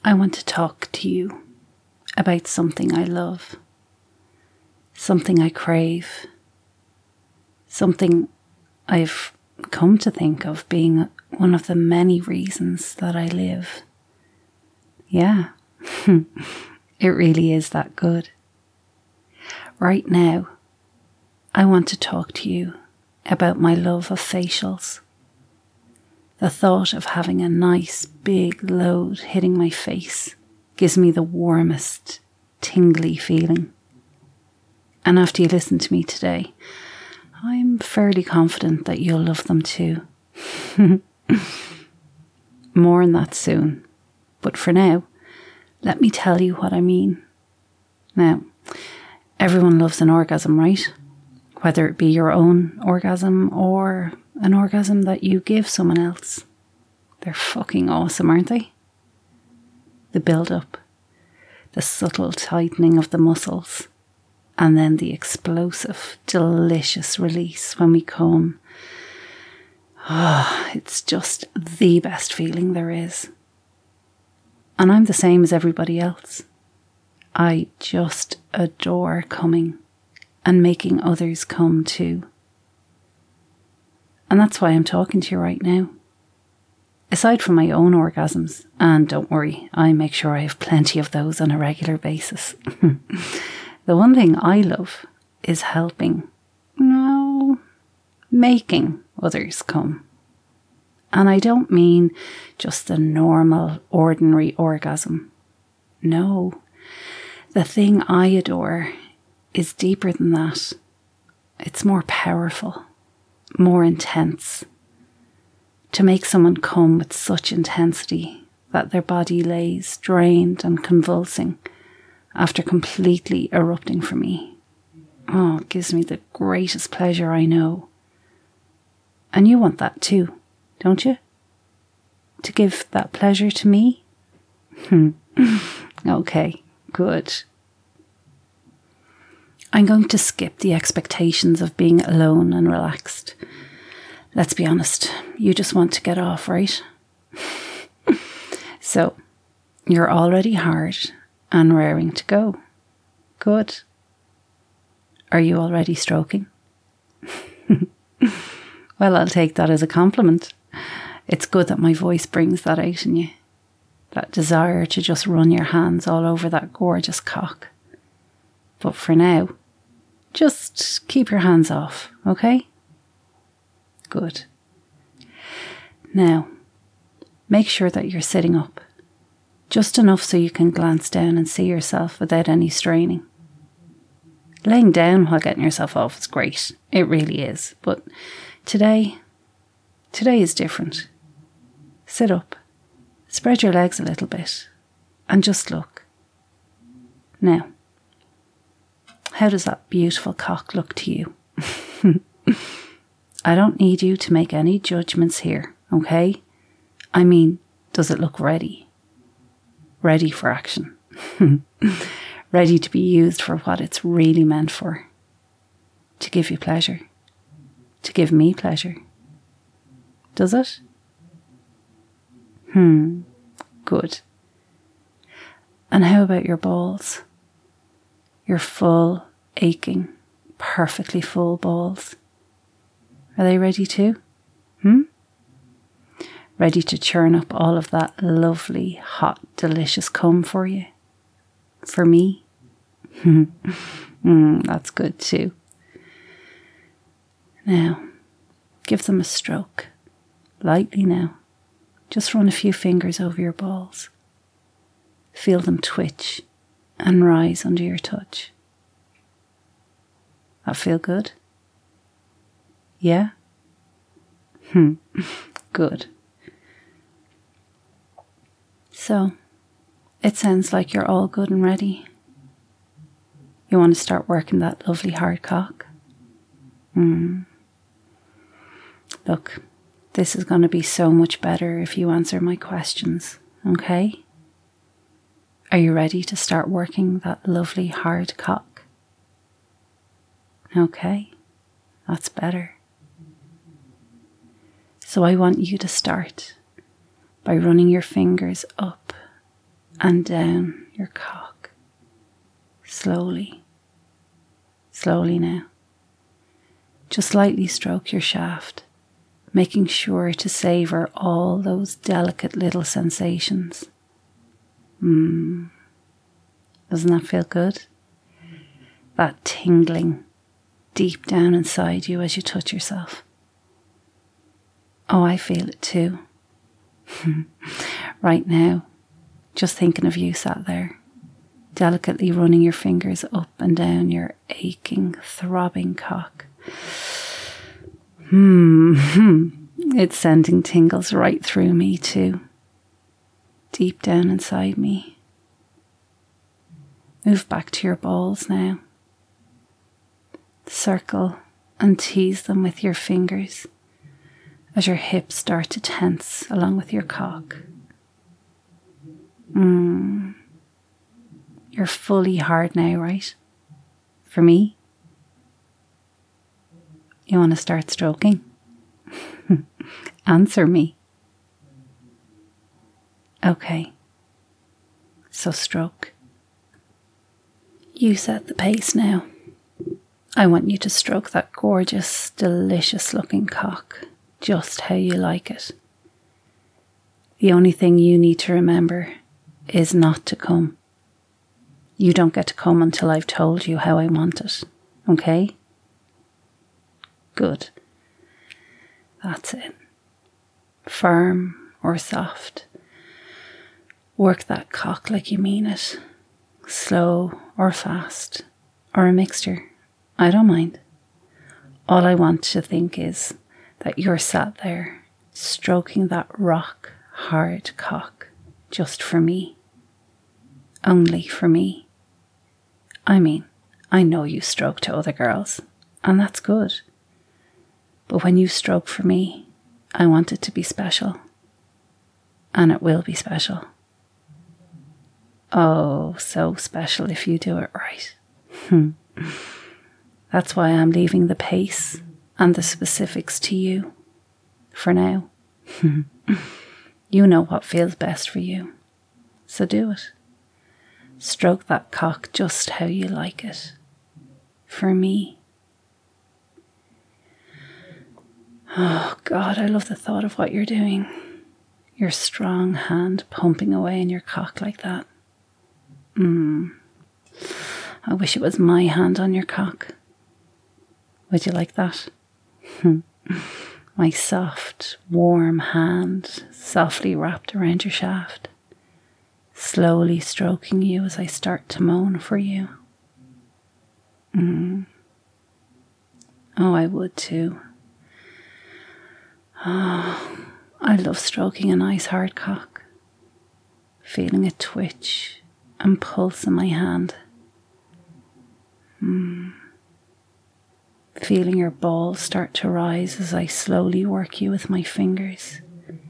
I want to talk to you about something I love, something I crave, something I've come to think of being one of the many reasons that I live. Yeah, it really is that good. Right now, I want to talk to you about my love of facials. The thought of having a nice big load hitting my face gives me the warmest, tingly feeling. And after you listen to me today, I'm fairly confident that you'll love them too. More on that soon. But for now, let me tell you what I mean. Now, everyone loves an orgasm, right? Whether it be your own orgasm or an orgasm that you give someone else. They're fucking awesome, aren't they? The build-up, the subtle tightening of the muscles, and then the explosive, delicious release when we come. It's just the best feeling there is. And I'm the same as everybody else. I just adore coming and making others come too. And that's why I'm talking to you right now. Aside from my own orgasms, and don't worry, I make sure I have plenty of those on a regular basis. The one thing I love is making others come. And I don't mean just the normal, ordinary orgasm. No, the thing I adore is deeper than that. It's more powerful, more intense. To make someone come with such intensity that their body lays drained and convulsing after completely erupting for me. Oh, it gives me the greatest pleasure I know. And you want that too, don't you? To give that pleasure to me? Okay, good. I'm going to skip the expectations of being alone and relaxed. Let's be honest, you just want to get off, right? So, you're already hard and raring to go. Good. Are you already stroking? Well, I'll take that as a compliment. It's good that my voice brings that out in you. That desire to just run your hands all over that gorgeous cock. But for now, just keep your hands off, okay? Good. Now, make sure that you're sitting up. Just enough so you can glance down and see yourself without any straining. Laying down while getting yourself off is great. It really is. But today is different. Sit up. Spread your legs a little bit. And just look. Now, how does that beautiful cock look to you? I don't need you to make any judgments here, okay? I mean, does it look ready? Ready for action. Ready to be used for what it's really meant for. To give you pleasure. To give me pleasure. Does it? Good. And how about your balls? Your full, aching, perfectly full balls. Are they ready too? Ready to churn up all of that lovely, hot, delicious cum for you? For me? That's good too. Now, give them a stroke. Lightly now. Just run a few fingers over your balls. Feel them twitch and rise under your touch. That feel good? Yeah? Good. So, it sounds like you're all good and ready. You want to start working that lovely hard cock? Look, this is going to be so much better if you answer my questions, okay? Are you ready to start working that lovely hard cock? Okay, that's better. So I want you to start by running your fingers up and down your cock. Slowly. Slowly now. Just lightly stroke your shaft, making sure to savour all those delicate little sensations. Doesn't that feel good? That tingling deep down inside you as you touch yourself. Oh, I feel it too. Right now, just thinking of you sat there, delicately running your fingers up and down your aching, throbbing cock. It's sending tingles right through me too, deep down inside me. Move back to your balls now. Circle and tease them with your fingers as your hips start to tense along with your cock. You're fully hard now, right? For me? You want to start stroking? Answer me. Okay. So stroke. You set the pace now. I want you to stroke that gorgeous, delicious looking cock just how you like it. The only thing you need to remember is not to come. You don't get to come until I've told you how I want it, okay? Good. That's it. Firm or soft. Work that cock like you mean it. Slow or fast, or a mixture. I don't mind. All I want to think is that you're sat there stroking that rock hard cock just for me. Only for me. I mean, I know you stroke to other girls, and that's good. But when you stroke for me, I want it to be special. And it will be special. Oh, so special if you do it right. That's why I'm leaving the pace and the specifics to you. For now. You know what feels best for you. So do it. Stroke that cock just how you like it. For me. Oh God, I love the thought of what you're doing. Your strong hand pumping away in your cock like that. I wish it was my hand on your cock. Would you like that? My soft, warm hand softly wrapped around your shaft, slowly stroking you as I start to moan for you. Oh, I would too. Oh, I love stroking a nice hard cock, feeling it twitch and pulse in my hand. Feeling your balls start to rise as I slowly work you with my fingers,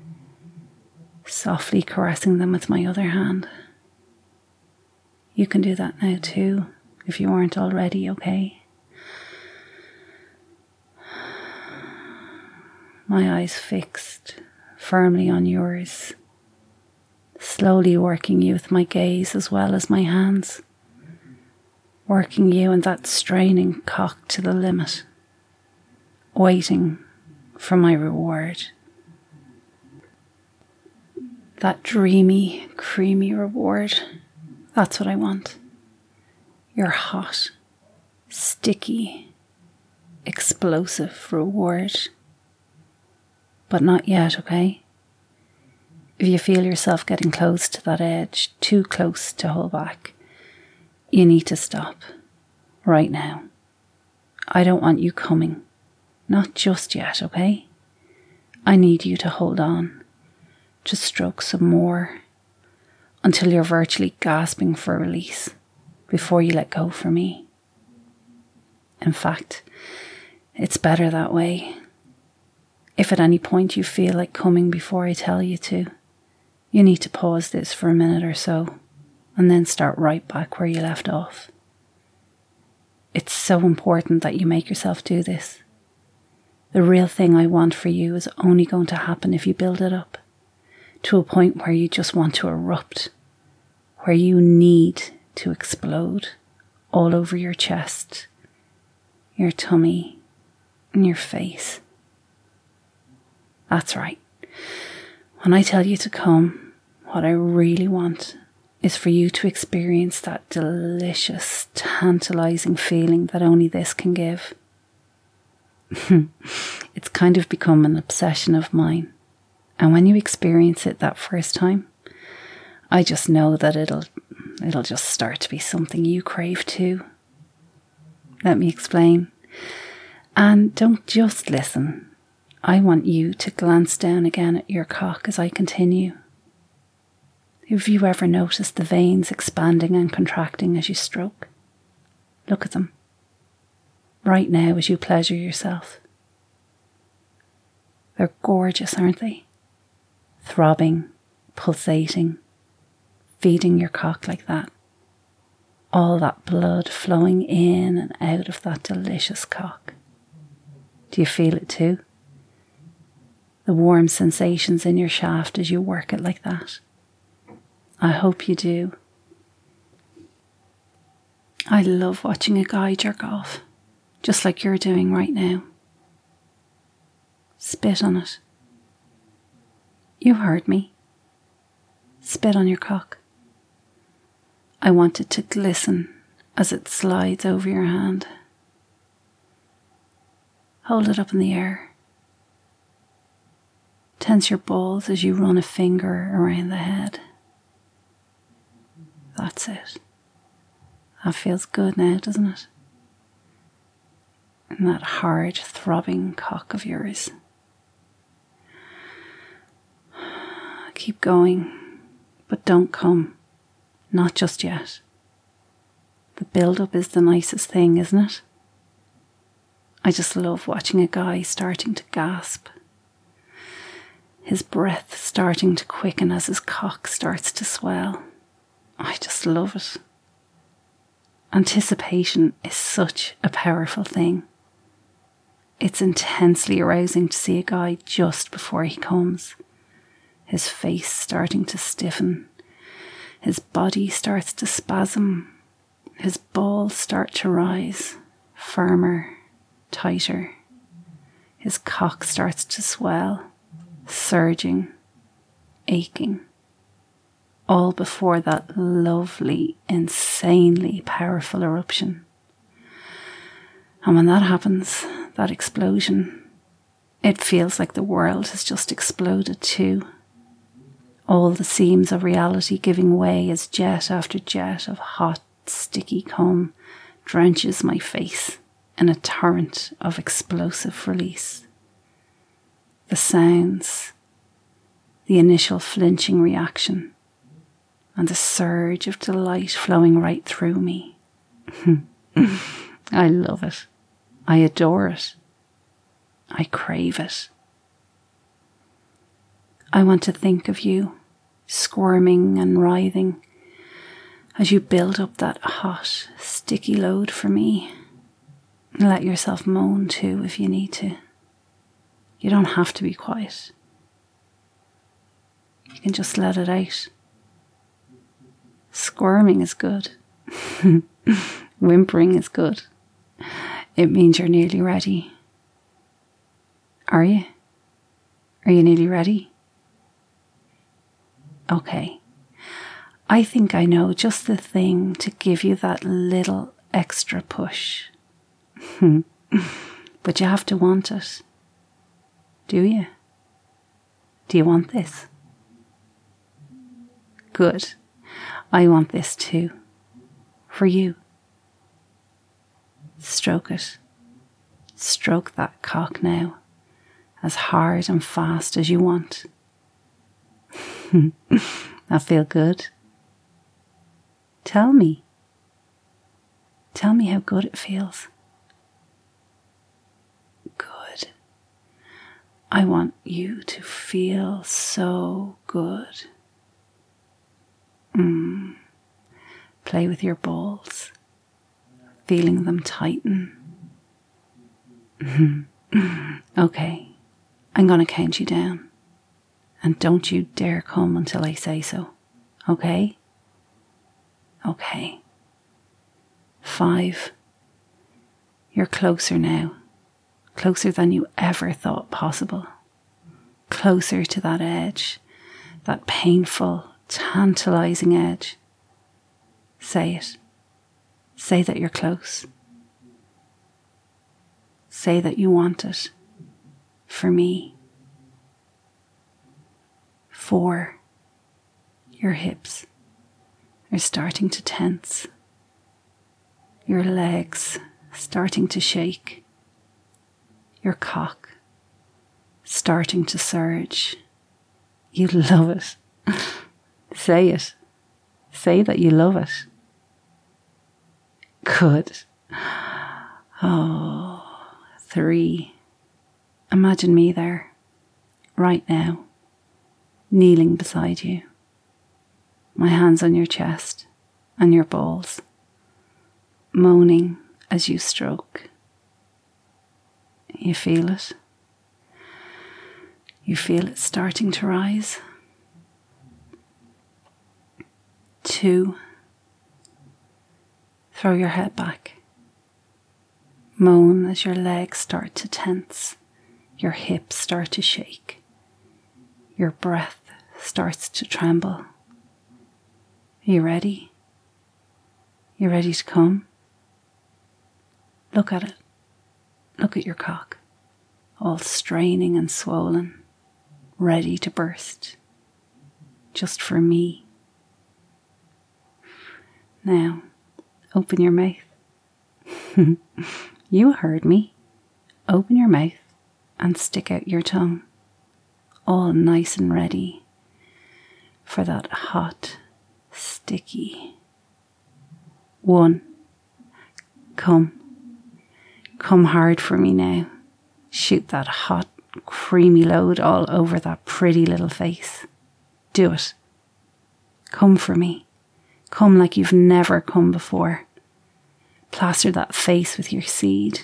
softly caressing them with my other hand. You can do that now too, if you aren't already, okay? My eyes fixed firmly on yours, slowly working you with my gaze as well as my hands, working you and that straining cock to the limit, waiting for my reward. That dreamy, creamy reward, that's what I want. Your hot, sticky, explosive reward. But not yet, okay? If you feel yourself getting close to that edge, too close to hold back, you need to stop. Right now. I don't want you coming. Not just yet, okay? I need you to hold on. To stroke some more. Until you're virtually gasping for release. Before you let go for me. In fact, it's better that way. If at any point you feel like coming before I tell you to, you need to pause this for a minute or so, and then start right back where you left off. It's so important that you make yourself do this. The real thing I want for you is only going to happen if you build it up, to a point where you just want to erupt, where you need to explode all over your chest, your tummy, and your face. That's right. When I tell you to come, what I really want is for you to experience that delicious, tantalizing feeling that only this can give. It's kind of become an obsession of mine. And when you experience it that first time, I just know that it'll just start to be something you crave too. Let me explain. And don't just listen. I want you to glance down again at your cock as I continue. Have you ever noticed the veins expanding and contracting as you stroke? Look at them. Right now as you pleasure yourself. They're gorgeous, aren't they? Throbbing, pulsating, feeding your cock like that. All that blood flowing in and out of that delicious cock. Do you feel it too? The warm sensations in your shaft as you work it like that. I hope you do. I love watching a guy jerk off, just like you're doing right now. Spit on it. You heard me. Spit on your cock. I want it to glisten as it slides over your hand. Hold it up in the air. Tense your balls as you run a finger around the head. That's it. That feels good now, doesn't it? And that hard, throbbing cock of yours. Keep going, but don't come. Not just yet. The build-up is the nicest thing, isn't it? I just love watching a guy starting to gasp. His breath starting to quicken as his cock starts to swell. I just love it. Anticipation is such a powerful thing. It's intensely arousing to see a guy just before he comes. His face starting to stiffen. His body starts to spasm. His balls start to rise, firmer, tighter. His cock starts to swell, surging, aching. All before that lovely, insanely powerful eruption. And when that happens, that explosion, it feels like the world has just exploded too. All the seams of reality giving way as jet after jet of hot, sticky cum drenches my face in a torrent of explosive release. The sounds, the initial flinching reaction, and the surge of delight flowing right through me. I love it. I adore it. I crave it. I want to think of you, squirming and writhing, as you build up that hot, sticky load for me. Let yourself moan too if you need to. You don't have to be quiet. You can just let it out. Squirming is good. Whimpering is good. It means you're nearly ready. Are you? Are you nearly ready? Okay. I think I know just the thing to give you that little extra push. But you have to want it. Do you? Do you want this? Good. I want this too. For you. Stroke it. Stroke that cock now, as hard and fast as you want. That feel good? Tell me. Tell me how good it feels. Good. I want you to feel so good. Play with your balls, feeling them tighten. Okay, I'm going to count you down. And don't you dare come until I say so. Okay? Okay. 5. You're closer now. Closer than you ever thought possible. Closer to that edge. That painful, tantalizing edge. Say it. Say that you're close. Say that you want it. For me. 4. Your hips are starting to tense. Your legs starting to shake. Your cock starting to surge. You love it. Say it. Say that you love it. Good. Oh, 3. Imagine me there, right now, kneeling beside you. My hands on your chest and your balls, moaning as you stroke. You feel it? You feel it starting to rise. 2. Throw your head back. Moan as your legs start to tense. Your hips start to shake. Your breath starts to tremble. Are you ready? You ready to come? Look at it. Look at your cock, all straining and swollen, ready to burst. Just for me. Now, open your mouth. You heard me. Open your mouth and stick out your tongue, all nice and ready for that hot, sticky. 1. Come. Come hard for me now. Shoot that hot, creamy load all over that pretty little face. Do it. Come for me. Come like you've never come before. Plaster that face with your seed.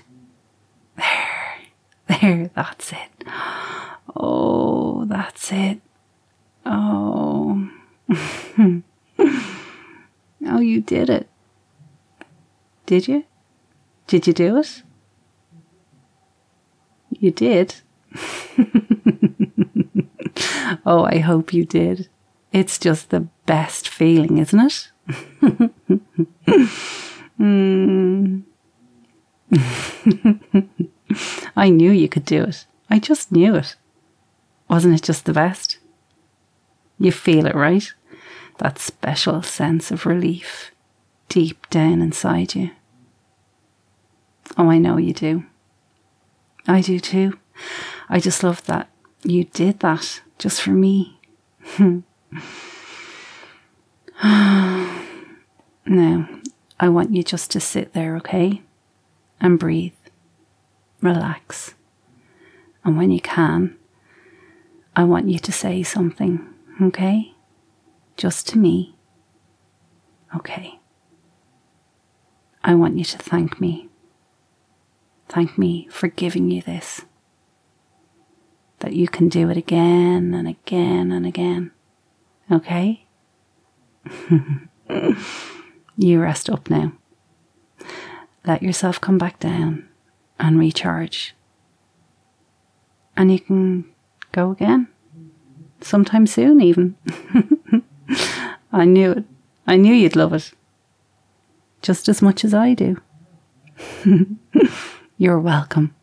There, that's it. Oh, that's it. Oh. Oh, you did it. Did you? Did you do it? You did? Oh, I hope you did. It's just the best feeling, isn't it? I knew you could do it. I just knew it. Wasn't it just the best? You feel it, right? That special sense of relief deep down inside you. Oh, I know you do. I do too. I just love that you did that just for me. Now, I want you just to sit there, okay? And breathe. Relax. And when you can, I want you to say something, okay? Just to me. Okay. I want you to thank me. Thank me for giving you this. That you can do it again and again and again. Okay? You rest up now. Let yourself come back down and recharge. And you can go again. Sometime soon even. I knew it. I knew you'd love it. Just as much as I do. You're welcome.